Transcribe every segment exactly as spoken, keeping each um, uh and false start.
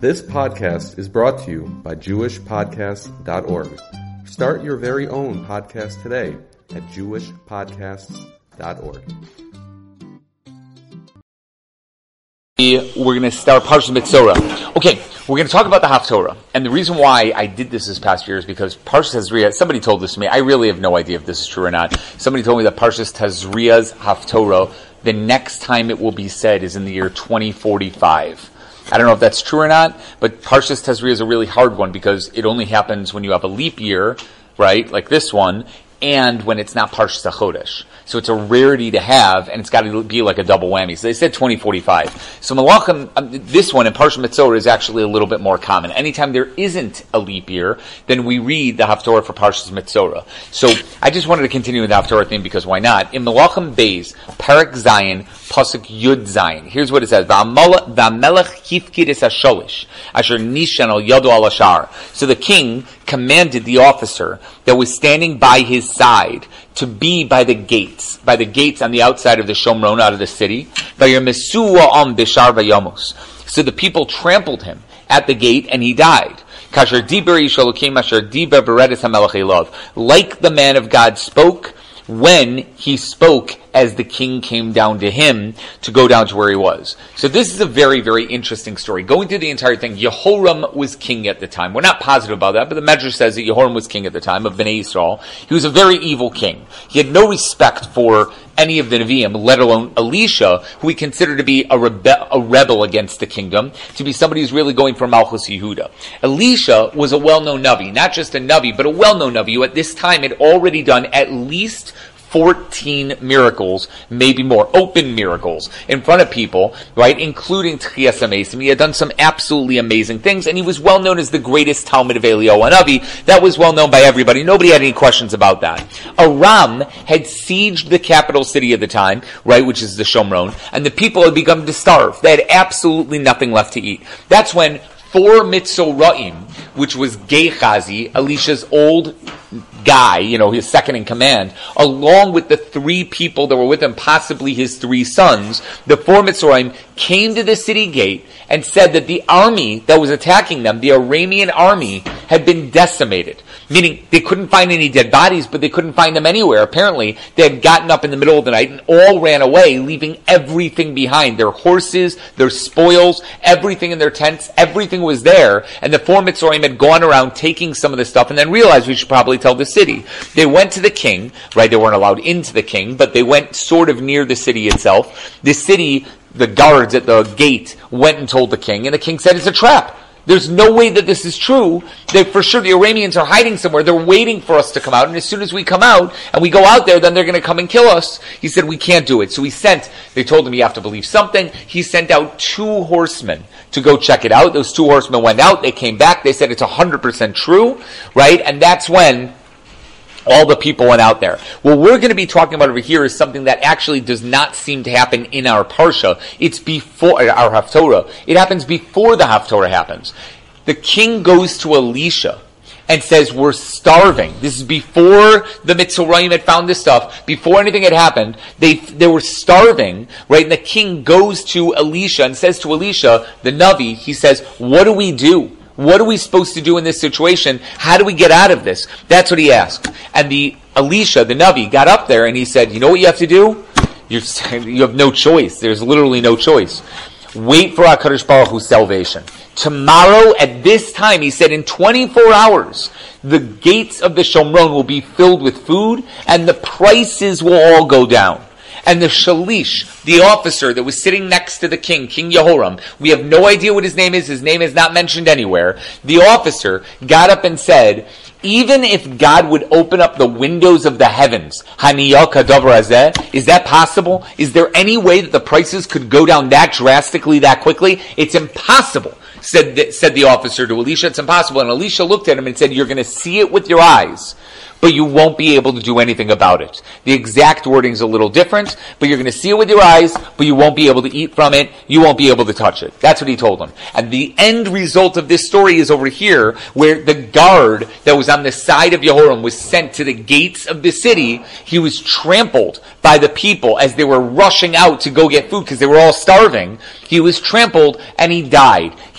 This podcast is brought to you by Jewish Podcasts dot org. Start your very own podcast today at Jewish Podcasts dot org. We're going to start Parshas Metzora. Okay, we're going to talk about the Haftorah. And the reason why I did this this past year is because Parshas Tazria, somebody told this to me. I really have no idea if this is true or not. Somebody told me that Parshas Tazria's Haftorah, the next time it will be said is in the year twenty forty-five. I don't know if that's true or not, but Parshas Tazria is a really hard one because it only happens when you have a leap year, right, like this one, and when it's not Parshas HaChodesh. So it's a rarity to have, and it's got to be like a double whammy. So they said twenty forty-five. So Malachim, um, this one in Parshas Metzora is actually a little bit more common. Anytime there isn't a leap year, then we read the Haftorah for Parshas Metzora. So I just wanted to continue with the Haftorah theme because why not? In Malachim Beis, Perek Zayin, Pasuk Yud Zayin. Here's what it says: V'amelech hifkid es hasholish, asher nishan al yado al ashar. So the king commanded the officer that was standing by his side to be by the gates, by the gates on the outside of the Shomron, out of the city. So the people trampled him at the gate, and he died. Like the man of God spoke when he spoke as the king came down to him to go down to where he was. So this is a very, very interesting story. Going through the entire thing, Yehoram was king at the time. We're not positive about that, but the Medrash says that Yehoram was king at the time of Bnei Yisrael. He was a very evil king. He had no respect for any of the Nevi'im, let alone Elisha, who he considered to be a, rebe- a rebel against the kingdom, to be somebody who's really going for Malchus Yehuda. Elisha was a well-known Navi, not just a Navi, but a well-known Navi who at this time had already done at least fourteen miracles, maybe more, open miracles in front of people, right, including Tchias HaMesim. He had done some absolutely amazing things, and he was well known as the greatest Talmid of Eliyahu Hanavi. That was well known by everybody. Nobody had any questions about that. Aram had sieged the capital city at the time, right, which is the Shomron, and the people had begun to starve. They had absolutely nothing left to eat. That's when four Mitzoraim, which was Gehazi, Elisha's old guy, you know, his second in command, along with the three people that were with him, possibly his three sons, the four Mitzrayim, came to the city gate and said that the army that was attacking them, the Aramean army, had been decimated. Meaning, they couldn't find any dead bodies, but they couldn't find them anywhere. Apparently, they had gotten up in the middle of the night and all ran away, leaving everything behind. Their horses, their spoils, everything in their tents, everything was there. And the four Mitzrayim had gone around taking some of the stuff and then realized we should probably tell the city. They went to the king, right? They weren't allowed into the king, but they went sort of near the city itself. The city, the guards at the gate went and told the king, and the king said, it's a trap. There's no way that this is true. That for sure the Arameans are hiding somewhere. They're waiting for us to come out. And as soon as we come out and we go out there, then they're going to come and kill us. He said, we can't do it. So he sent, they told him you have to believe something. He sent out two horsemen to go check it out. Those two horsemen went out. They came back. They said it's one hundred percent true, right? And that's when all the people went out there. What we're going to be talking about over here is something that actually does not seem to happen in our Parsha. It's before our Haftorah. It happens before the Haftorah happens. The king goes to Elisha and says, we're starving. This is before the Mitzrayim had found this stuff, before anything had happened. They they were starving, right? And the king goes to Elisha and says to Elisha, the Navi, he says, what do we do? What are we supposed to do in this situation? How do we get out of this? That's what he asked. And the Elisha, the Navi, got up there and he said, you know what you have to do? You're, you have no choice. There's literally no choice. Wait for HaKadosh Baruch Hu's salvation. Tomorrow at this time, he said, in twenty-four hours, the gates of the Shomron will be filled with food and the prices will all go down. And the Shalish, the officer that was sitting next to the king, King Yehoram, we have no idea what his name is, his name is not mentioned anywhere. The officer got up and said, even if God would open up the windows of the heavens, Haniyah Kadavar Hazeh, is that possible? Is there any way that the prices could go down that drastically, that quickly? It's impossible, said the, said the officer to Elisha. It's impossible. And Elisha looked at him and said, you're going to see it with your eyes, but you won't be able to do anything about it. The exact wording's a little different, but you're going to see it with your eyes, but you won't be able to eat from it. You won't be able to touch it. That's what he told him. And the end result of this story is over here, where the guard that was on the side of Yehoram was sent to the gates of the city. He was trampled by the people as they were rushing out to go get food because they were all starving. He was trampled and he died.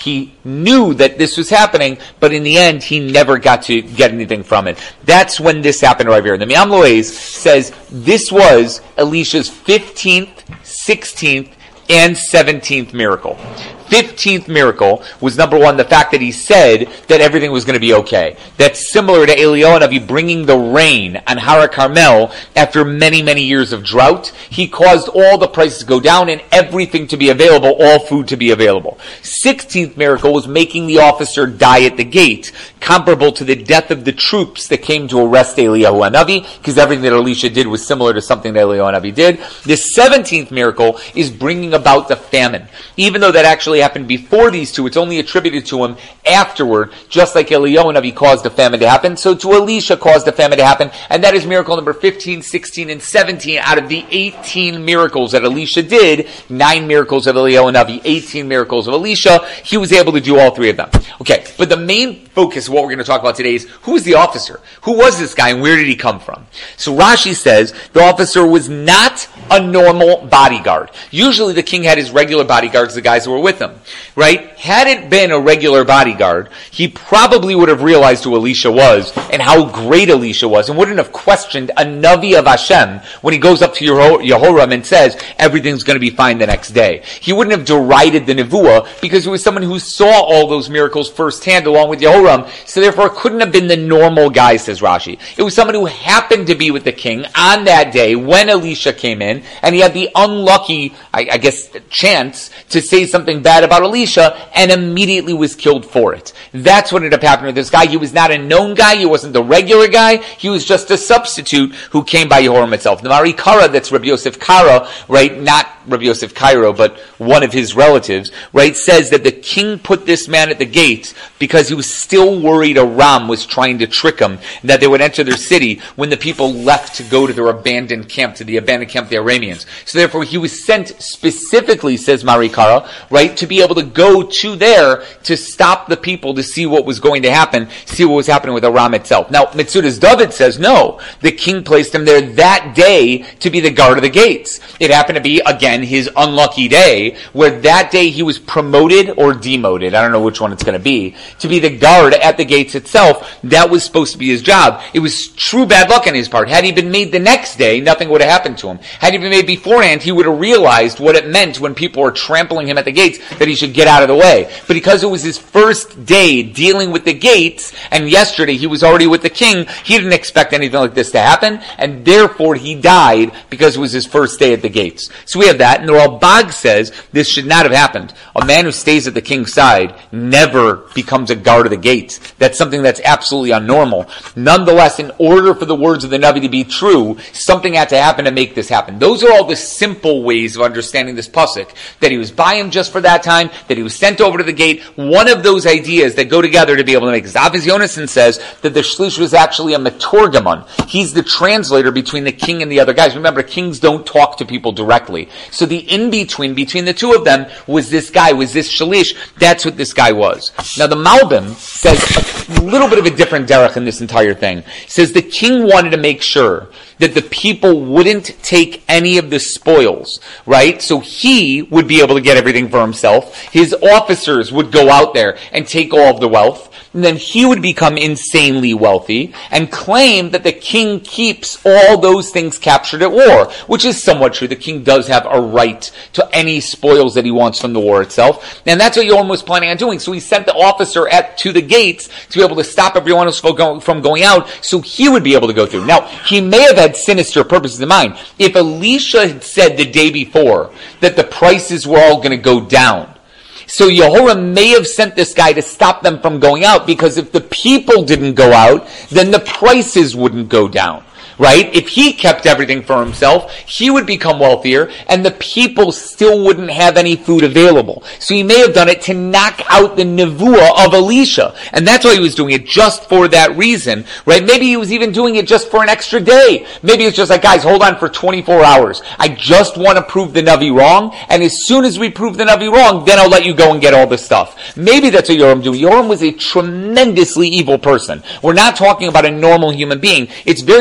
He knew that this was happening, but in the end, he never got to get anything from it. That's when this happened right here. The Me'am Lo'ez says this was Elisha's fifteenth, sixteenth, and seventeenth miracle. fifteenth miracle was, number one, the fact that he said that everything was going to be okay. That's similar to Eliyahu Hanavi bringing the rain on Har Carmel after many, many years of drought. He caused all the prices to go down and everything to be available, all food to be available. sixteenth miracle was making the officer die at the gate, comparable to the death of the troops that came to arrest Eliyahu Hanavi, because everything that Elisha did was similar to something that Eliyahu Hanavi did. The seventeenth miracle is bringing about the famine. Even though that actually happened before these two, it's only attributed to him afterward, just like Eliyahu Hanavi caused the famine to happen, so to Elisha caused the famine to happen, and that is miracle number fifteen, sixteen, and seventeen out of the eighteen miracles that Elisha did. Nine miracles of Eliyahu Hanavi, eighteen miracles of Elisha. He was able to do all three of them. Okay, but the main focus of what we're going to talk about today is, who was the officer? Who was this guy and where did he come from? So Rashi says the officer was not a normal bodyguard. Usually the king had his regular bodyguards, the guys who were with him, right? Had it been a regular bodyguard, he probably would have realized who Elisha was and how great Elisha was, and wouldn't have questioned a Navi of Hashem when he goes up to Yehoram and says everything's going to be fine the next day. He wouldn't have derided the Nevuah because he was someone who saw all those miracles firsthand along with Yehoram, so therefore it couldn't have been the normal guy, says Rashi. It was someone who happened to be with the king on that day when Elisha came in, and he had the unlucky, I, I guess, chance to say something bad about Elisha, and immediately was killed for it. That's what ended up happening with this guy. He was not a known guy. He wasn't the regular guy. He was just a substitute who came by Yehoram itself. The Mari Kara, that's Rabbi Yosef Kara, right? Not Rabbi Yosef Cairo, but one of his relatives, right? Says that the king put this man at the gate because he was still worried Aram was trying to trick him, that they would enter their city when the people left to go to their abandoned camp, to the abandoned camp of the Arameans. So therefore he was sent specifically, says Mari Kara, right, to be able to go to there to stop the people to see what was going to happen, see what was happening with Aram itself. Now, Metzudas David says, no, the king placed him there that day to be the guard of the gates. It happened to be, again, his unlucky day, where that day he was promoted or demoted, I don't know which one it's going to be, to be the guard at the gates itself. That was supposed to be his job. It was true bad luck on his part. Had he been made the next day, nothing would have happened to him. Had he been made beforehand, he would have realized what it meant when people were trampling him at the gates, that he should get out of the way. But because it was his first day dealing with the gates, and yesterday he was already with the king, he didn't expect anything like this to happen, and therefore he died because it was his first day at the gates. So we have that, and the Ralbag says this should not have happened. A man who stays at the king's side never becomes a guard of the gates. That's something that's absolutely unnormal. Nonetheless, in order for the words of the Navi to be true, something had to happen to make this happen. Those are all the simple ways of understanding this pasuk, that he was by him just for that time, that he was sent over to the gate. One of those ideas that go together to be able to make this. Aviz Yonason says that the shlish was actually a metorgamon. He's the translator between the king and the other guys. Remember, kings don't talk to people directly. So the in-between, between the two of them, was this guy, was this shlish. That's what this guy was. Now the Malbim says a little bit of a different derech in this entire thing. He says the king wanted to make sure that the people wouldn't take any of the spoils, right? So he would be able to get everything for himself. His officers would go out there and take all of the wealth. And then he would become insanely wealthy and claim that the king keeps all those things captured at war, which is somewhat true. The king does have a right to any spoils that he wants from the war itself. And that's what Yoram was planning on doing. So he sent the officer at to the gates to be able to stop everyone else from going out so he would be able to go through. Now, he may have had sinister purposes in mind. If Elisha had said the day before that the prices were all going to go down, so Yehoram may have sent this guy to stop them from going out, because if the people didn't go out, then the prices wouldn't go down. Right? If he kept everything for himself, he would become wealthier, and the people still wouldn't have any food available. So he may have done it to knock out the nevuah of Elisha. And that's why he was doing it, just for that reason. Right? Maybe he was even doing it just for an extra day. Maybe it's just like, guys, hold on for twenty-four hours. I just want to prove the Navi wrong, and as soon as we prove the Navi wrong, then I'll let you go and get all this stuff. Maybe that's what Yoram did. Yoram was a tremendously evil person. We're not talking about a normal human being. It's very possible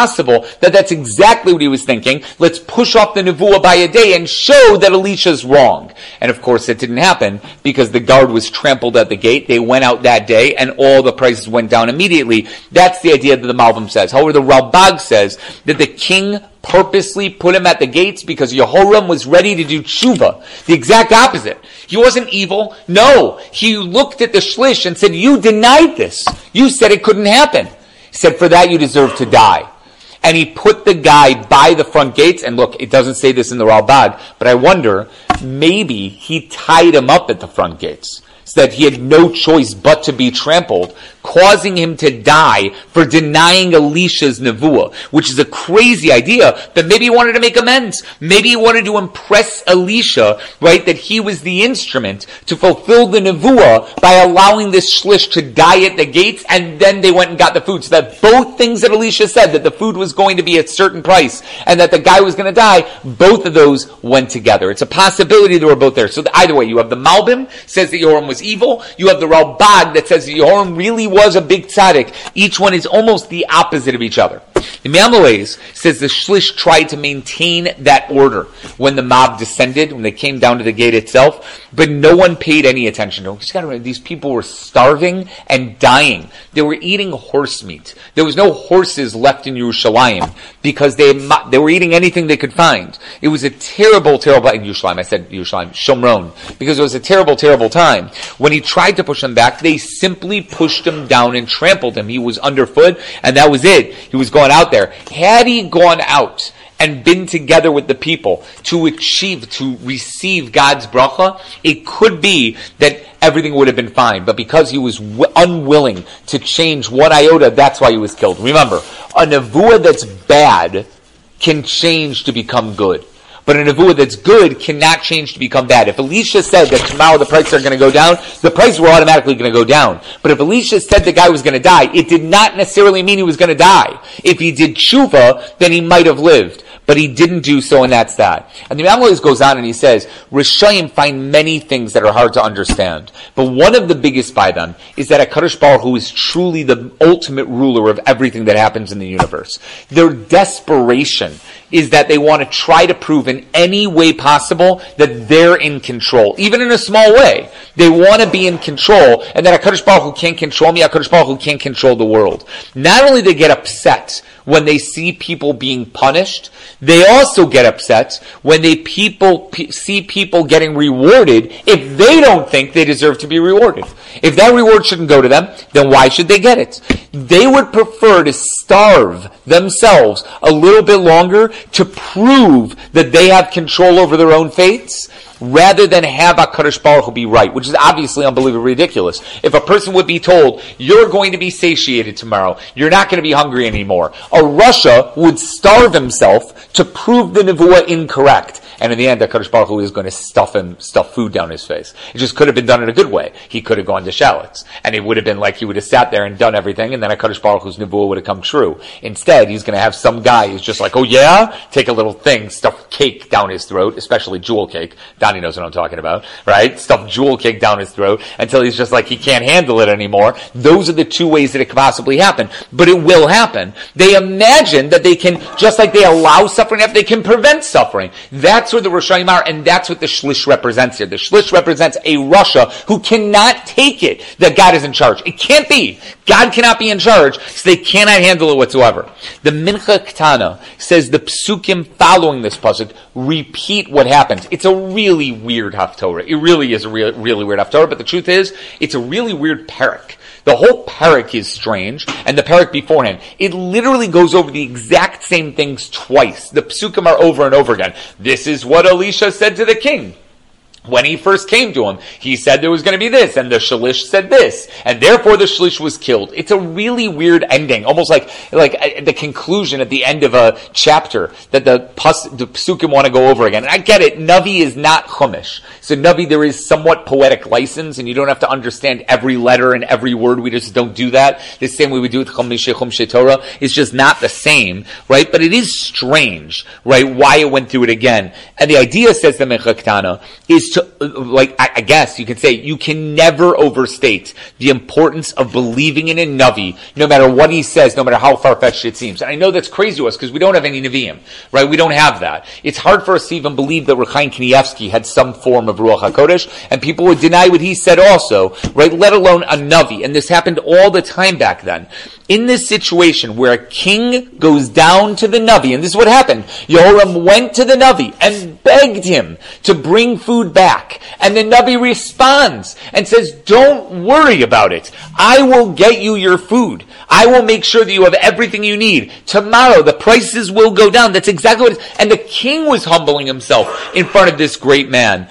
possible that that's exactly what he was thinking. Let's push off the nevuah by a day and show that Elisha's wrong. And of course, it didn't happen because the guard was trampled at the gate. They went out that day, and all the prices went down immediately. That's the idea that the Malbim says. However, the Ralbag says that the king purposely put him at the gates because Yehoram was ready to do tshuva. The exact opposite. He wasn't evil. No. He looked at the shlish and said, you denied this. You said it couldn't happen. He said, for that you deserve to die. And he put the guy by the front gates, and look, it doesn't say this in the Ralbag, but I wonder, maybe he tied him up at the front gates, so that he had no choice but to be trampled, causing him to die for denying Elisha's nevuah, which is a crazy idea, but maybe he wanted to make amends. Maybe he wanted to impress Elisha, right, that he was the instrument to fulfill the nevuah by allowing this shlish to die at the gates, and then they went and got the food. So that both things that Elisha said, that the food was going to be at a certain price, and that the guy was going to die, both of those went together. It's a possibility they were both there. So either way, you have the Malbim, says that Yehoram was evil. You have the Ralbag that says that Yehoram really was a big tzaddik. Each one is almost the opposite of each other. The Me'amalez says the shlish tried to maintain that order when the mob descended, when they came down to the gate itself, but no one paid any attention to them. Just gotta remember, these people were starving and dying. They were eating horse meat. There was no horses left in Yerushalayim because they they were eating anything they could find. It was a terrible, terrible, in Yerushalayim, I said Yerushalayim, Shomron, because it was a terrible, terrible time. When he tried to push them back, they simply pushed him down and trampled him. He was underfoot, and that was it. He was going out there. Had he gone out and been together with the people to achieve, to receive God's bracha, it could be that everything would have been fine. But because he was w- unwilling to change one iota, that's why he was killed. Remember, a nevuah that's bad can change to become good. But a nevuah that's good cannot change to become bad. If Elisha said that tomorrow the prices are going to go down, the prices were automatically going to go down. But if Elisha said the guy was going to die, it did not necessarily mean he was going to die. If he did tshuva, then he might have lived. But he didn't do so, and that's that. And the Me'amalez goes on and he says, Rishayim find many things that are hard to understand. But one of the biggest by them is that HaKadosh Baruch Hu is truly the ultimate ruler of everything that happens in the universe. Their desperation is that they want to try to prove in any way possible that they're in control, even in a small way. They want to be in control, and that HaKadosh Baruch Hu can't control me, HaKadosh Baruch Hu can't control the world. Not only do they get upset when they see people being punished, they also get upset when they people p- see people getting rewarded if they don't think they deserve to be rewarded. If that reward shouldn't go to them, then why should they get it? They would prefer to starve themselves a little bit longer to prove that they have control over their own fates, rather than have HaKadosh Baruch Hu be right, which is obviously unbelievably ridiculous. If a person would be told, you're going to be satiated tomorrow, you're not going to be hungry anymore, a Russia would starve himself to prove the nevuah incorrect. And in the end, HaKadosh Baruch Hu is going to stuff him, stuff food down his face. It just could have been done in a good way. He could have gone to shallots. And it would have been like he would have sat there and done everything, and then HaKadosh Baruch Hu's nevuah would have come true. Instead, he's going to have some guy who's just like, oh yeah? Take a little thing, stuff cake down his throat, especially jewel cake. Donnie knows what I'm talking about, right? Stuff jewel cake down his throat until he's just like, he can't handle it anymore. Those are the two ways that it could possibly happen. But it will happen. They imagine that they can, just like they allow suffering, they can prevent suffering. That's where the Rishayim are, and that's what the Shlish represents here. The Shlish represents a Russia who cannot take it that God is in charge. It can't be. God cannot be in charge, so they cannot handle it whatsoever. The Mincha Ketana says the Psukim following this pasuk repeat what happens. It's a really weird Haftorah. It really is a really, really weird Haftorah, but the truth is, it's a really weird parak. The whole parak is strange, and the parak beforehand. It literally goes over the exact same things twice. The psukim are over and over again. This is what Elisha said to the king. When he first came to him, he said there was going to be this, and the shalish said this, and therefore the shalish was killed. It's a really weird ending, almost like like the conclusion at the end of a chapter that the pus, the psukim want to go over again. And I get it, Navi is not Chumash. So Navi, there is somewhat poetic license, and you don't have to understand every letter and every word. We just don't do that. The same way we do with Chumash Chumash Torah. It's just not the same, right? But it is strange, right, why it went through it again. And the idea, says the Mincha Ketana, is is to, like, I, I guess you could say, you can never overstate the importance of believing in a Navi, no matter what he says, no matter how far-fetched it seems. And I know that's crazy to us because we don't have any Nevi'im, right? We don't have that. It's hard for us to even believe that Rechaim Kanievsky had some form of Ruach HaKodesh, and people would deny what he said also, right? Let alone a Navi. And this happened all the time back then. In this situation where a king goes down to the Navi, and this is what happened, Yehoram went to the Navi and begged him to bring food back. And the Navi responds and says, don't worry about it. I will get you your food. I will make sure that you have everything you need. Tomorrow, the prices will go down. That's exactly what it is. And the king was humbling himself in front of this great man.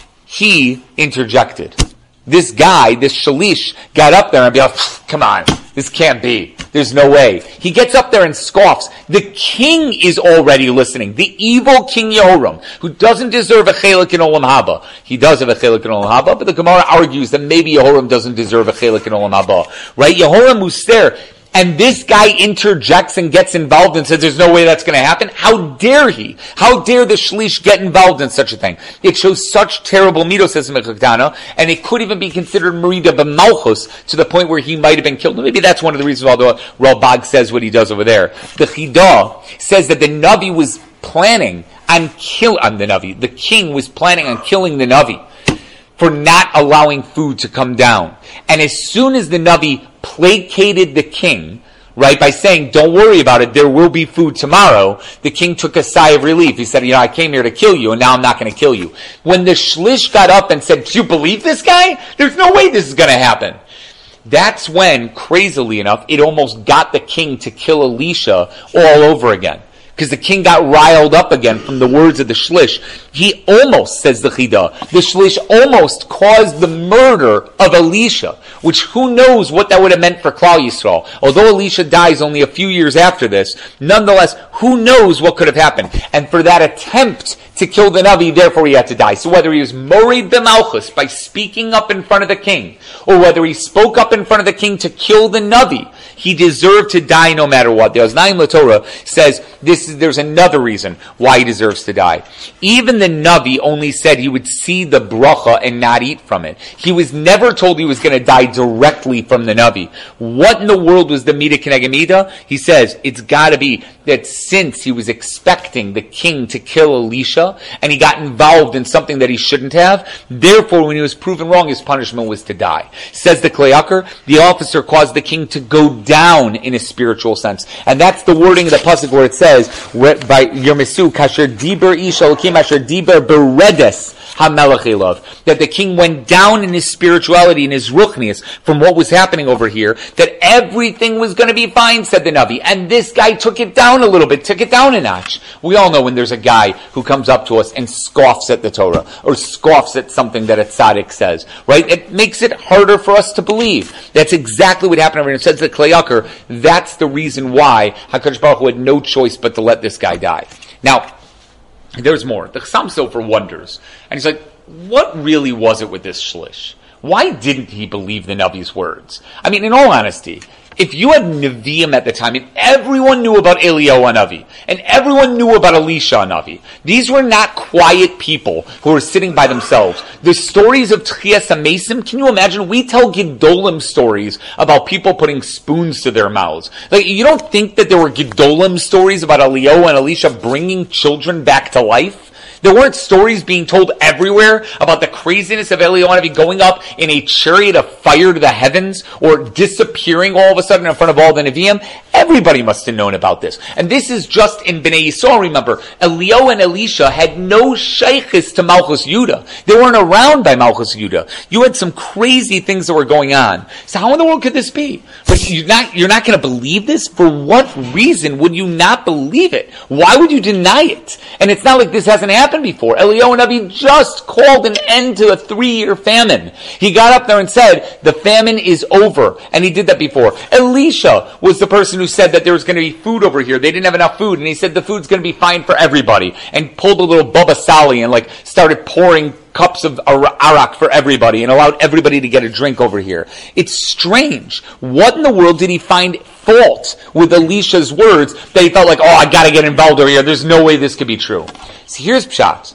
He interjected. This guy, this Shalish, got up there and be like, come on, this can't be. There's no way. He gets up there and scoffs. The king is already listening. The evil King Yehoram, who doesn't deserve a chelik in Olam Haba. He does have a chelik in Olam Haba, but the Gemara argues that maybe Yehoram doesn't deserve a chelik in Olam Haba. Right? Yehoram who's there. And this guy interjects and gets involved and says there's no way that's going to happen. How dare he? How dare the Shlish get involved in such a thing? It shows such terrible midos as Mechakdana, and it could even be considered Merida b'malchus to the point where he might have been killed. Maybe that's one of the reasons why the Ralbag says what he does over there. The Chidah says that the Navi was planning on kill on the Navi. The king was planning on killing the Navi for not allowing food to come down. And as soon as the Navi placated the king, right, by saying, don't worry about it, there will be food tomorrow, the king took a sigh of relief. He said, you know, I came here to kill you, and now I'm not going to kill you. When the Shlish got up and said, do you believe this guy? There's no way this is going to happen. That's when, crazily enough, it almost got the king to kill Elisha all over again. Because the king got riled up again from the words of the Shlish. He almost, says the Chidah, the Shlish almost caused the murder of Elisha, which who knows what that would have meant for Klal Yisrael. Although Elisha dies only a few years after this, nonetheless, who knows what could have happened. And for that attempt to kill the Navi, therefore he had to die. So whether he was Morid b'malchus by speaking up in front of the king, or whether he spoke up in front of the king to kill the Navi, he deserved to die no matter what. The Oznaim LaTorah says this is, there's another reason why he deserves to die. Even the Navi only said he would see the bracha and not eat from it. He was never told he was going to die directly from the Navi. What in the world was the Mida Keneged Mida? He says it's got to be that since he was expecting the king to kill Elisha, and he got involved in something that he shouldn't have, therefore when he was proven wrong, his punishment was to die. Says the Kleyaker, the officer caused the king to go down in a spiritual sense. And that's the wording of the pasuk where it says, by Yermesu, kasher diber ish elokim asher diber beredes HaMelech Elav, that the king went down in his spirituality, in his ruchnius, from what was happening over here, that everything was going to be fine, said the Navi. And this guy took it down a little bit, took it down a notch. We all know when there's a guy who comes up to us and scoffs at the Torah, or scoffs at something that a tzaddik says, right? It makes it harder for us to believe. That's exactly what happened over here. It says the Kleyaker, that's the reason why HaKadosh Baruch Hu had no choice but to let this guy die. Now, there's more. The Chassam Sofer wonders. And he's like, what really was it with this Shlish? Why didn't he believe the Navi's words? I mean, in all honesty, if you had Nevi'im at the time, and everyone knew about Eliyahu Navi, and everyone knew about Elisha Navi, these were not quiet people who were sitting by themselves. The stories of Tchias HaMesim, can you imagine? We tell Gedolim stories about people putting spoons to their mouths. Like, you don't think that there were Gedolim stories about Eliyahu and Elisha bringing children back to life? There weren't stories being told everywhere about the craziness of Eliyahu Navi going up in a chariot of fire to the heavens or disappearing all of a sudden in front of all the Nevi'im. Everybody must have known about this. And this is just in Bnei Yisrael, remember. Eliyahu and Elisha had no shaykhis to Malchus Yudah. They weren't around by Malchus Yudah. You had some crazy things that were going on. So how in the world could this be? But you're not, you're not going to believe this? For what reason would you not believe it? Why would you deny it? And it's not like this hasn't happened before. Eliyahu Navi just called an end to a three-year famine. He got up there and said, the famine is over. And he did that before. Elisha was the person who said that there was going to be food over here. They didn't have enough food. And he said the food's going to be fine for everybody. And pulled a little Baba Sali and like started pouring cups of arak for everybody and allowed everybody to get a drink over here. It's strange. What in the world did he find fault with Elisha's words that he felt like, oh, I got to get involved over here. There's no way this could be true. So here's Pshat.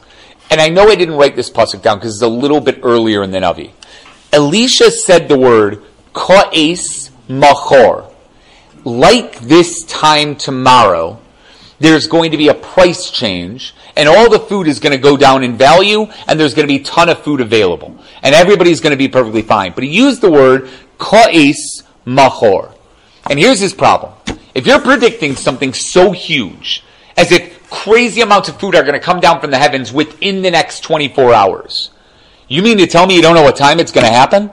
and I know I didn't write this pasuk down because it's a little bit earlier in the Navi. Elisha said the word ka'es machor. Like this time tomorrow, there's going to be a price change, and all the food is going to go down in value, and there's going to be a ton of food available. And everybody's going to be perfectly fine. But he used the word ka'es machor. And here's his problem. If you're predicting something so huge, as if crazy amounts of food are going to come down from the heavens within the next twenty-four hours, you mean to tell me you don't know what time it's going to happen?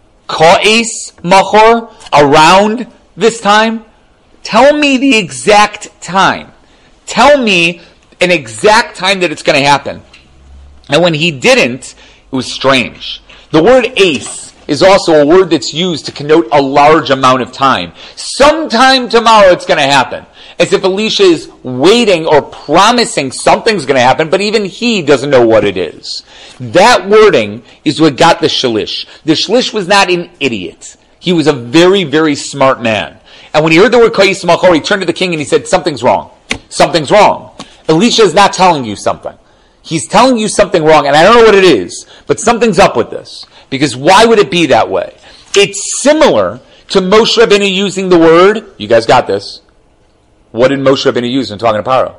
Ka'es machor, around this time? Tell me the exact time. Tell me an exact time that it's going to happen. And when he didn't, it was strange. The word ace is also a word that's used to connote a large amount of time. Sometime tomorrow it's going to happen. As if Elisha is waiting or promising something's going to happen, but even he doesn't know what it is. That wording is what got the shalish. The shalish was not an idiot. He was a very, very smart man. And when he heard the word ka'es machor, he turned to the king and he said, something's wrong. Something's wrong. Elisha is not telling you something. He's telling you something wrong, and I don't know what it is, but something's up with this. Because why would it be that way? It's similar to Moshe Rabbeinu using the word, you guys got this. What did Moshe Rabbeinu use when talking to Paro?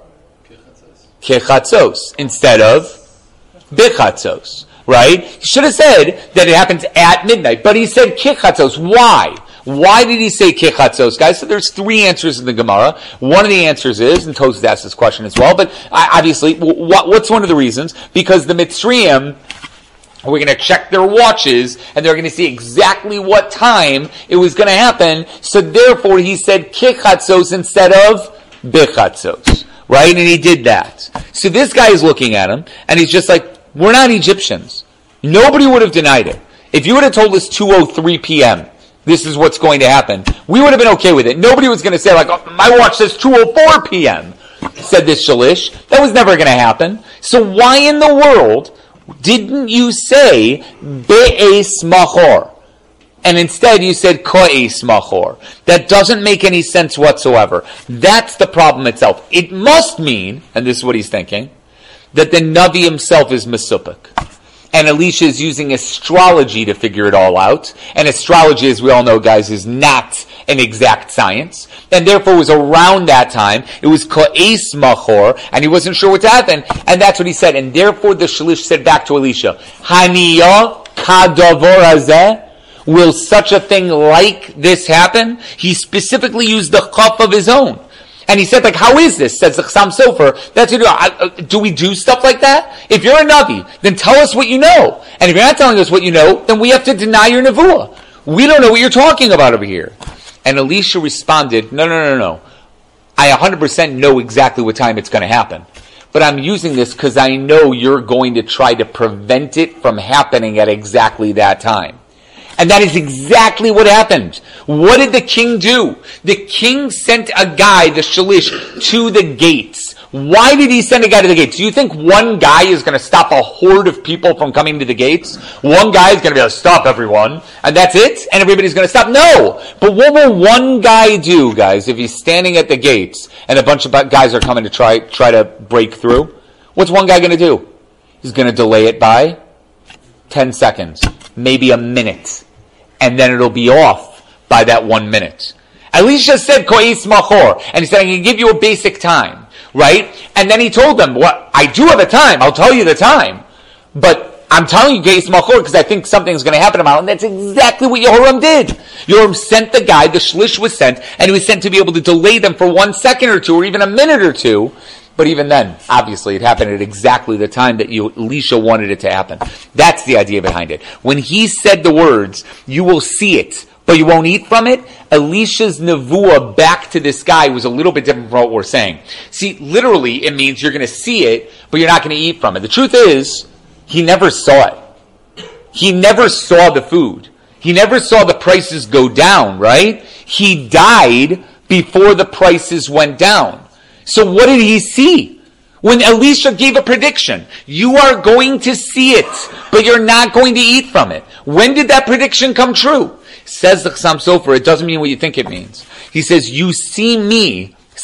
Kechatzos. Instead of bechatzos. Right? He should have said that it happens at midnight, but he said kechatzos. Why? Why did he say kechatzos, guys? So there's three answers in the Gemara. One of the answers is, and Tosfos asked this question as well, but obviously, what, what's one of the reasons? Because the Mitzrayim, we're going to check their watches, and they're going to see exactly what time it was going to happen. So therefore, he said kechatzos instead of bechatzos. Right? And he did that. So this guy is looking at him, and he's just like, we're not Egyptians. Nobody would have denied it. If you would have told us two oh three p.m., this is what's going to happen, we would have been okay with it. Nobody was going to say, like, oh, my watch says two oh four p.m., said this shalish. That was never going to happen. So why in the world didn't you say be'es machor? And instead you said ka'es machor. That doesn't make any sense whatsoever. That's the problem itself. It must mean, and this is what he's thinking, that the Navi himself is mesupik. And Elisha is using astrology to figure it all out. And astrology, as we all know, guys, is not an exact science. And therefore, it was around that time. It was ka'es machor, and he wasn't sure what to happen. And that's what he said. And therefore, the shalish said back to Elisha, Haniya kadavor hazeh? Will such a thing like this happen? He specifically used the chaf of his own. And he said, like, how is this? Says the Chassam Sofer. That's what do, uh, do we do stuff like that? If you're a Navi, then tell us what you know. And if you're not telling us what you know, then we have to deny your Nevuah. We don't know what you're talking about over here. And Elisha responded, no, no, no, no. I one hundred percent know exactly what time it's going to happen. But I'm using this because I know you're going to try to prevent it from happening at exactly that time. And that is exactly what happened. What did the king do? The king sent a guy, the shalish, to the gates. Why did he send a guy to the gates? Do you think one guy is going to stop a horde of people from coming to the gates? One guy is going to be able to stop everyone, and that's it? And everybody's going to stop? No! But what will one guy do, guys, if he's standing at the gates and a bunch of guys are coming to try, try to break through? What's one guy going to do? He's going to delay it by ten seconds, maybe a minute. And then it'll be off by that one minute. Elisha said, ka'es machor. And he said, I can give you a basic time. Right? And then he told them, well, I do have a time. I'll tell you the time. But I'm telling you ka'es machor because I think something's going to happen tomorrow. And that's exactly what Yehoram did. Yehoram sent the guy, the shlish was sent, and he was sent to be able to delay them for one second or two, or even a minute or two. But even then, obviously, it happened at exactly the time that you, Elisha wanted it to happen. That's the idea behind it. When he said the words, you will see it, but you won't eat from it, Elisha's nevuah back to this guy was a little bit different from what we're saying. See, literally, it means you're going to see it, but you're not going to eat from it. The truth is, he never saw it. He never saw the food. He never saw the prices go down, right? He died before the prices went down. So what did he see? When Elisha gave a prediction, you are going to see it, but you're not going to eat from it. When did that prediction come true? Says the Chassam Sofer, it doesn't mean what you think it means. He says, you see me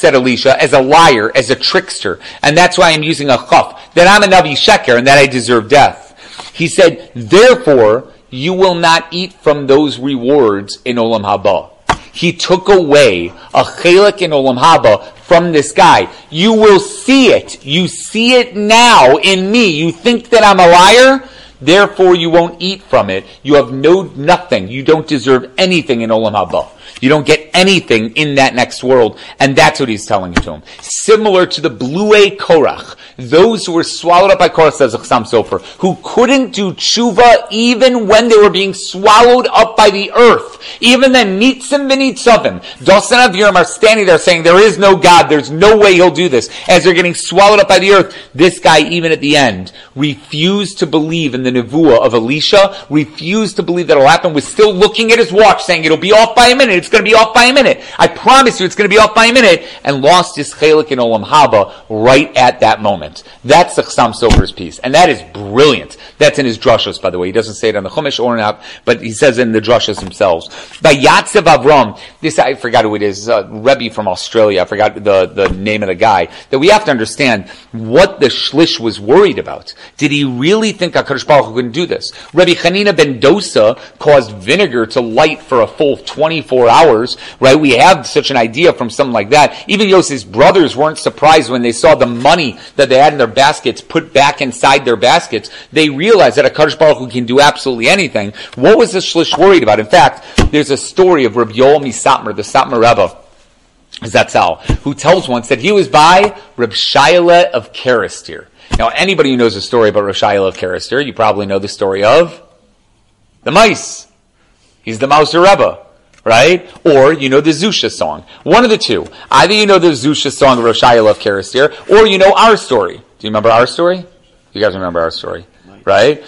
said Elisha, as a liar, as a trickster, and that's why I'm using a chaf, that I'm a Navi Sheker and that I deserve death. He said, therefore, you will not eat from those rewards in Olam Haba. He took away a chelik in Olam Haba from this guy. You will see it. You see it now in me. You think that I'm a liar? Therefore, you won't eat from it. You have no nothing. You don't deserve anything in Olam Haba. You don't get anything in that next world. And that's what he's telling to him. Similar to the Bluei Korach. Those who were swallowed up by Korach, says Chassam Sofer, who couldn't do tshuva even when they were being swallowed up by the earth. Even then, Nitzim v'Nitzavim, Dosan Aviram are standing there saying, there is no God, there's no way he'll do this. As they're getting swallowed up by the earth, this guy, even at the end, refused to believe in the nevuah of Elisha, refused to believe that it'll happen, was still looking at his watch saying, it'll be off by a minute, it's going to be off by a minute. I promise you it's going to be off by a minute, and lost his chelik in Olam Haba right at that moment. That's the Chassam Sofer's piece, and that is brilliant. That's in his drushos, by the way. He doesn't say it on the Chumash or not, but he says it in the drushos themselves. By Yatsev Avram, this, I forgot who it is, uh, Rebbe from Australia, I forgot the, the name of the guy, that we have to understand what the Shlish was worried about. Did he really think HaKadosh Baruch Hu couldn't do this? Rebbe Chanina ben Dosa caused vinegar to light for a full twenty-four hours, right? We have such an idea from something like that. Even Yosef's brothers weren't surprised when they saw the money that they had in their baskets put back inside their baskets. They realized that HaKadosh Baruch Hu can do absolutely anything. What was the Shlish worried about? In fact, there's a story of Rabbi Yoel Misatmer, the Satmar Rebbe, Zatzal, who tells once that he was by Reb Shaila of Karastir. Now, anybody who knows the story about Reb Shaila of Karastir, you probably know the story of the mice. He's the Mauser Rebbe, right? Or you know the Zusha song. One of the two. Either you know the Zusha song of Reb Shaila of Karastir, or you know our story. Do you remember our story? You guys remember our story, right?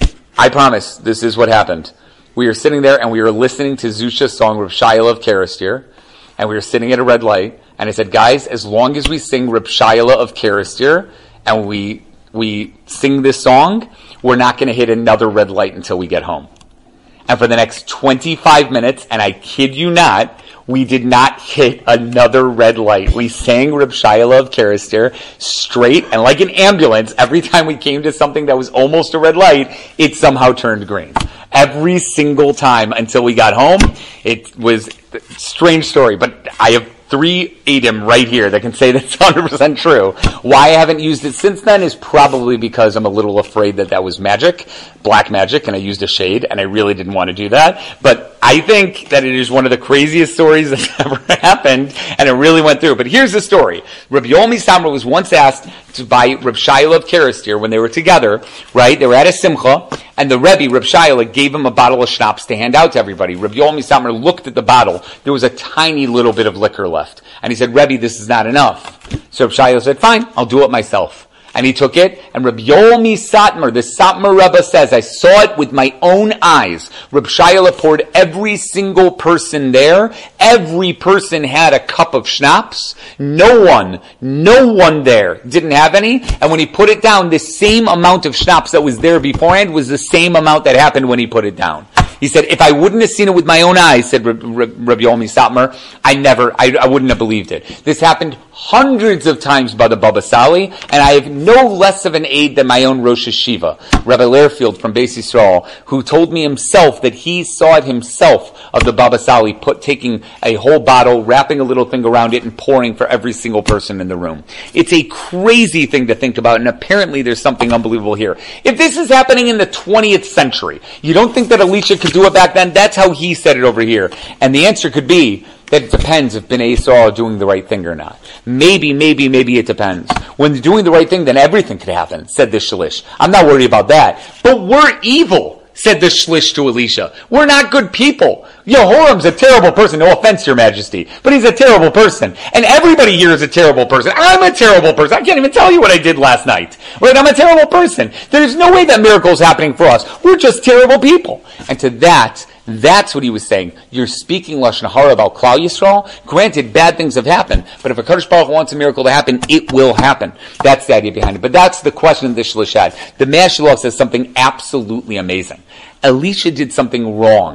I promise, this is what happened. We were sitting there and we were listening to Zusha's song, Reb Shaila of Karastir, and we were sitting at a red light, and I said, guys, as long as we sing Reb Shaila of Karastir, and we we sing this song, we're not going to hit another red light until we get home. And for the next twenty-five minutes, and I kid you not, we did not hit another red light. We sang Reb Shaila of Karastir straight, and like an ambulance, every time we came to something that was almost a red light, it somehow turned green. Every single time until we got home. It was a strange story, but I have three Edom right here that can say that's one hundred percent true. Why I haven't used it since then is probably because I'm a little afraid that that was magic, black magic, and I used a shade, and I really didn't want to do that. But I think that it is one of the craziest stories that's ever happened, and it really went through. But here's the story. Rabbi Yoel Misatmer was once asked to by Reb Shaila of Karastir when they were together, right? They were at a simcha, and the Rebbe, Reb Shaila, gave him a bottle of schnapps to hand out to everybody. Rabbi Yoel Misatmer looked at the bottle. There was a tiny little bit of liquor left. And he said, Rebbe, this is not enough. So Reb Shaila said, fine, I'll do it myself. And he took it, and Reb Yoel Misatmer, the Satmar Rebbe, says, I saw it with my own eyes. Reb Shaila poured every single person there. Every person had a cup of schnapps. No one, no one there didn't have any. And when he put it down, the same amount of schnapps that was there beforehand was the same amount that happened when he put it down. He said, if I wouldn't have seen it with my own eyes, said Reb Yoel Misatmer, I never, I, I wouldn't have believed it. This happened hundreds of times by the Baba Sali, and I have no less of an aid than my own Rosh Hashiva, Rabbi Lehrfield from Beis Yisrael, who told me himself that he saw it himself of the Baba Sali put, taking a whole bottle, wrapping a little thing around it, and pouring for every single person in the room. It's a crazy thing to think about, and apparently there's something unbelievable here. If this is happening in the twentieth century, you don't think that Elisha could do it back then? That's how he said it over here. And the answer could be that it depends if Bnei Yisrael are doing the right thing or not. Maybe, maybe, maybe it depends. When they're doing the right thing, then everything could happen, said the Shlish. I'm not worried about that. But we're evil, said the Shlish to Elisha. We're not good people. Yehoram's a terrible person. No offense, Your Majesty, but he's a terrible person. And everybody here is a terrible person. I'm a terrible person. I can't even tell you what I did last night. Right? I'm a terrible person. There's no way that miracle's happening for us. We're just terrible people. And to that, that's what he was saying. You're speaking Lashon Hara about Klal Yisrael. Granted, bad things have happened, but if a HaKadosh Baruch Hu wants a miracle to happen, it will happen. That's the idea behind it. But that's the question of the Shlish had. The Mashaloch says something absolutely amazing. Elisha did something wrong,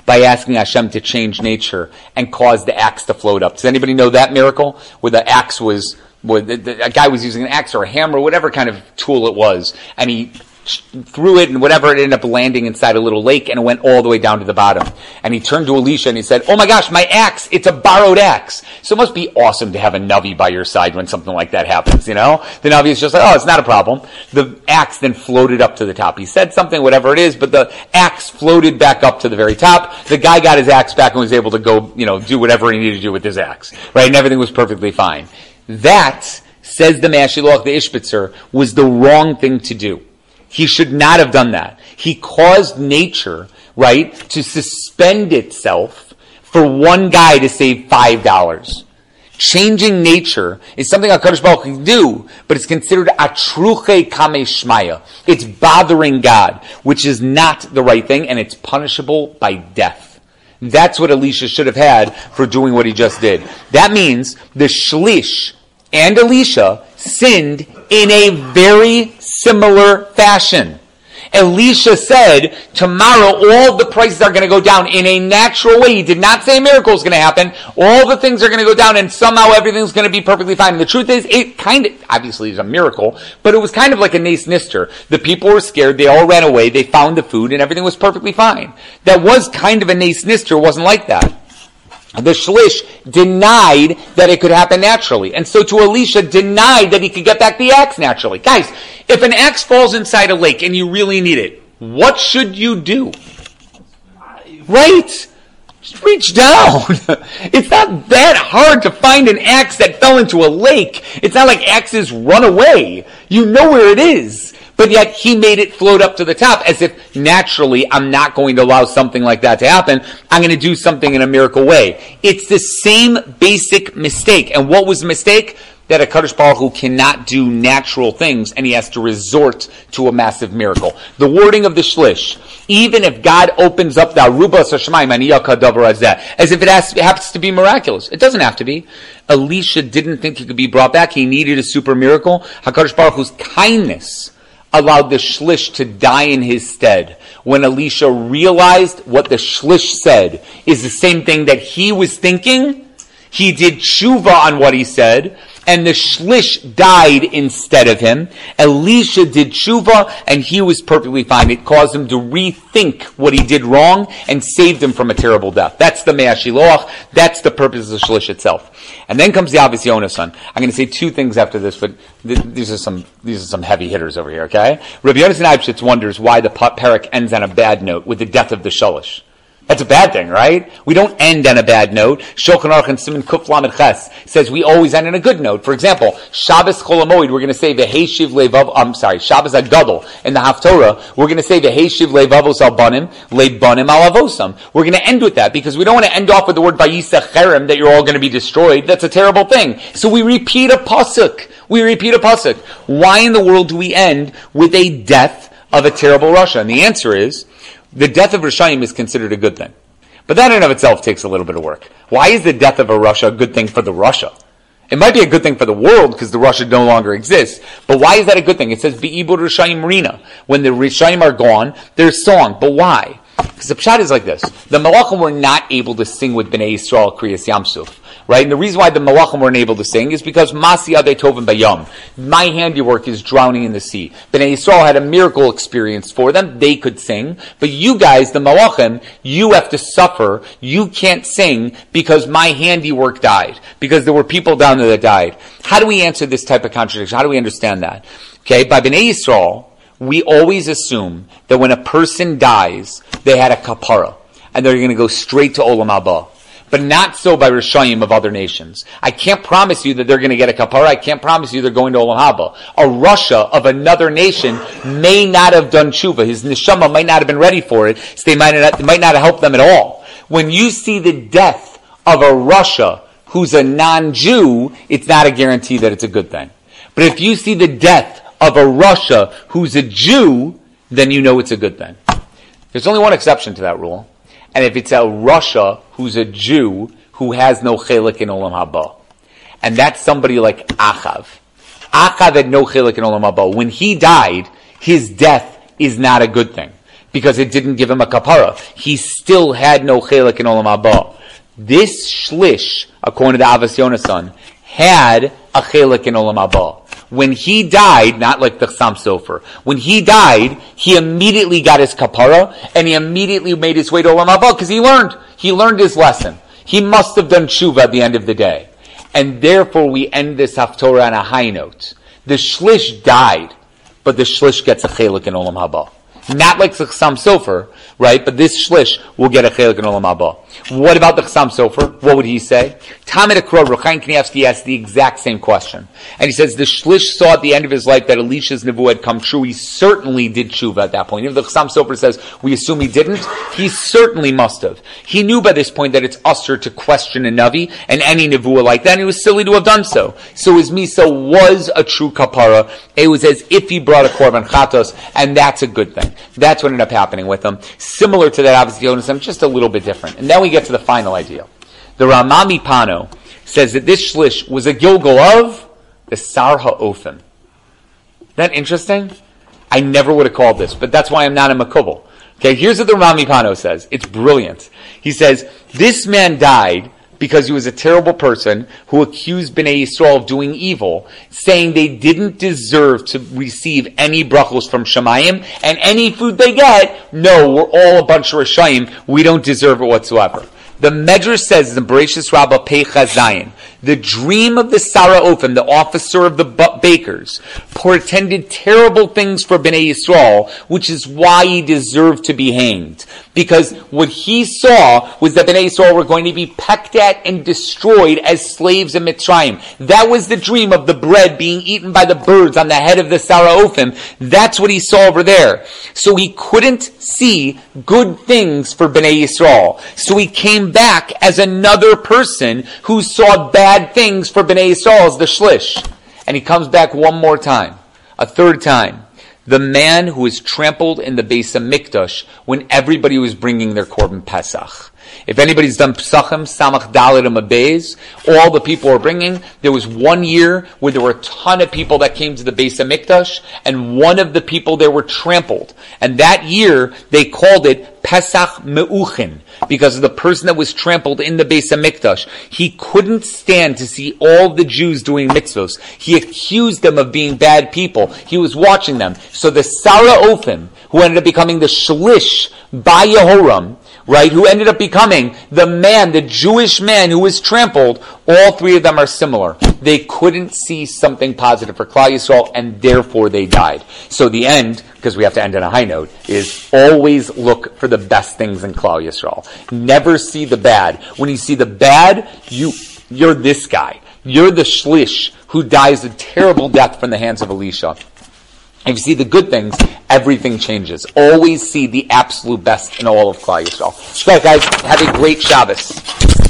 by asking Hashem to change nature and cause the axe to float up. Does anybody know that miracle? Where the axe was, where the, the, a guy was using an axe or a hammer, whatever kind of tool it was, and he threw it and whatever, it ended up landing inside a little lake and it went all the way down to the bottom. And he turned to Elisha and he said, oh my gosh, my axe, it's a borrowed axe. So it must be awesome to have a Navi by your side when something like that happens, you know? The Navi is just like, oh, it's not a problem. The axe then floated up to the top. He said something, whatever it is, but the axe floated back up to the very top. The guy got his axe back and was able to go, you know, do whatever he needed to do with his axe, right? And everything was perfectly fine. That, says the Mashiach, the Ishbitzer, was the wrong thing to do. He should not have done that. He caused nature, right, to suspend itself for one guy to save five dollars. Changing nature is something HaKadosh Baruch Hu can do, but it's considered atruche kame shmaya. It's bothering God, which is not the right thing, and it's punishable by death. That's what Elisha should have had for doing what he just did. That means the Shlish and Elisha sinned in a very similar fashion. Elisha said, tomorrow all the prices are going to go down in a natural way. He did not say a miracle is going to happen. All the things are going to go down and somehow everything's going to be perfectly fine. And the truth is, it kind of, obviously is a miracle, but it was kind of like a Nes Nister. The people were scared, they all ran away, they found the food, and everything was perfectly fine. That was kind of a Nes Nister, wasn't like that. The Shlish denied that it could happen naturally. And so to Elisha denied that he could get back the axe naturally. Guys, if an axe falls inside a lake and you really need it, what should you do? Right? Just reach down. It's not that hard to find an axe that fell into a lake. It's not like axes run away. You know where it is. But yet he made it float up to the top as if naturally I'm not going to allow something like that to happen. I'm going to do something in a miracle way. It's the same basic mistake. And what was the mistake? That HaKadosh Baruch Hu cannot do natural things and he has to resort to a massive miracle. The wording of the Shlish, even if God opens up the Aruba Sashmaim and Iyakadavar as that, as if it has, it happens to be miraculous. It doesn't have to be. Elisha didn't think he could be brought back. He needed a super miracle. HaKadosh Baruch Hu's kindness allowed the Shlish to die in his stead. When Elisha realized what the Shlish said is the same thing that he was thinking, he did tshuva on what he said, and the Shlish died instead of him. Elisha did tshuva, and he was perfectly fine. It caused him to rethink what he did wrong, and saved him from a terrible death. That's the Mei HaShiloach. That's the purpose of the Shlish itself. And then comes the Ahavas Yonasan. I'm going to say two things after this, but th- these are some these are some heavy hitters over here, okay? Rabbi Yonasan Eibschitz wonders why the parak ends on a bad note with the death of the Shalish. That's a bad thing, right? We don't end on a bad note. Shulchan Aruch and Siman Kuf Lamed Ches says we always end on a good note. For example, Shabbos Chol HaMoed, we're going to say V'heishiv levav. I'm sorry, Shabbos Agadol in the Haftorah, we're going to say V'heishiv levavos al banim lebanim al avosam. We're going to end with that because we don't want to end off with the word Vayisach Cherem that you're all going to be destroyed. That's a terrible thing. So we repeat a pasuk. We repeat a pasuk. Why in the world do we end with a death of a terrible Rasha? And the answer is, the death of Rishayim is considered a good thing. But that in and of itself takes a little bit of work. Why is the death of a Rasha a good thing for the Rasha? It might be a good thing for the world because the Rasha no longer exists. But why is that a good thing? It says, Be'ibur Rishayim Rina. When the Rishayim are gone, there's song. But why? Because the pshat is like this. The Malachim were not able to sing with Bnei Yisrael Kriyas Yamsuf. Right? And the reason why the Malachim weren't able to sing is because Masi Adei Tovim Bayam. My handiwork is drowning in the sea. Bnei Yisrael had a miracle experience for them. They could sing. But you guys, the Malachim, you have to suffer. You can't sing because my handiwork died. Because there were people down there that died. How do we answer this type of contradiction? How do we understand that? Okay, by Bnei Yisrael, we always assume that when a person dies, they had a kapara. And they're going to go straight to Olam Haba. But not so by Rishayim of other nations. I can't promise you that they're going to get a kapara. I can't promise you they're going to Olam Haba. A Rasha of another nation may not have done tshuva. His neshama might not have been ready for it, so they might not, might not have helped them at all. When you see the death of a Rasha who's a non-Jew, it's not a guarantee that it's a good thing. But if you see the death of a Rasha who's a Jew, then you know it's a good thing. There's only one exception to that rule. And if it's a Rasha who's a Jew who has no chelik in Olam Haba. And that's somebody like Achav. Achav had no chelik in Olam Haba. When he died, his death is not a good thing. because it didn't give him a kapara. He still had no chelik in Olam Haba. This shlish, according to the Avos Yonasan, had a chelik in Olam Haba. When he died, not like the Chassam Sofer, when he died, he immediately got his kapara, and he immediately made his way to Olam Haba, because he learned. He learned his lesson. He must have done tshuva at the end of the day. And therefore we end this haftorah on a high note. The shlish died, but the shlish gets a chelik in Olam Haba. Not like the Chassam Sofer, right? But this shlish will get a chelik in Olam Haba. What about the Chassam Sofer? What would he say? Talmid Akro, Ruchaim Kanievsky asked the exact same question. And he says, the shlish saw at the end of his life that Elisha's nevuah had come true. He certainly did tshuva at that point. Even if the Chassam Sofer says, we assume he didn't, he certainly must have. He knew by this point that it's usher to question a Navi and any nevuah like that, and it was silly to have done so. So his Misa was a true kapara. It was as if he brought a korban chatos, and that's a good thing. That's what ended up happening with him. Similar to that, obviously, Yonasan, just a little bit different. And then we get to the final idea. The Ramami Pano says that this shlish was a gilgal of the Sar HaOfim. Isn't that interesting? I never would have called this, but that's why I'm not a makubal. Okay, here's what the Ramami Pano says. It's brilliant. He says, this man died because he was a terrible person who accused Bnei Yisrael of doing evil, saying they didn't deserve to receive any brachos from Shemayim, and any food they get, no, we're all a bunch of Rishayim, we don't deserve it whatsoever. The Medrash says in Bereshis Rabbah Pei Chazayin, the dream of the Sara Ophim, the officer of the bakers, portended terrible things for Bnei Yisrael, which is why he deserved to be hanged. Because what he saw was that Bnei Yisrael were going to be pecked at and destroyed as slaves in Mitzrayim. That was the dream of the bread being eaten by the birds on the head of the Sara Ophim. That's what he saw over there. So he couldn't see good things for Bnei Yisrael. So he came back as another person who saw bad things for Bnei Yisrael as the shlish. And he comes back one more time, a third time. The man who was trampled in the Beis HaMikdash when everybody was bringing their Korban Pesach. If anybody's done Pesachim, Samach Dalet and Mabez, all the people were bringing. There was one year where there were a ton of people that came to the Beis HaMikdash, and one of the people there were trampled. And that year, they called it Pesach Meuchin, because of the person that was trampled in the Beis HaMikdash. He couldn't stand to see all the Jews doing mitzvos. He accused them of being bad people. He was watching them. So the Sara Ophim, who ended up becoming the Shlish by Yehoram, right, who ended up becoming the man, the Jewish man who was trampled, all three of them are similar. They couldn't see something positive for Klal Yisrael, and therefore they died. So the end, because we have to end on a high note, is always look for the best things in Klal Yisrael. Never see the bad. When you see the bad, you, you're this guy. You're the shlish who dies a terrible death from the hands of Elisha. If you see the good things, everything changes. Always see the absolute best in all of Klal Yisrael. So guys, have a great Shabbos.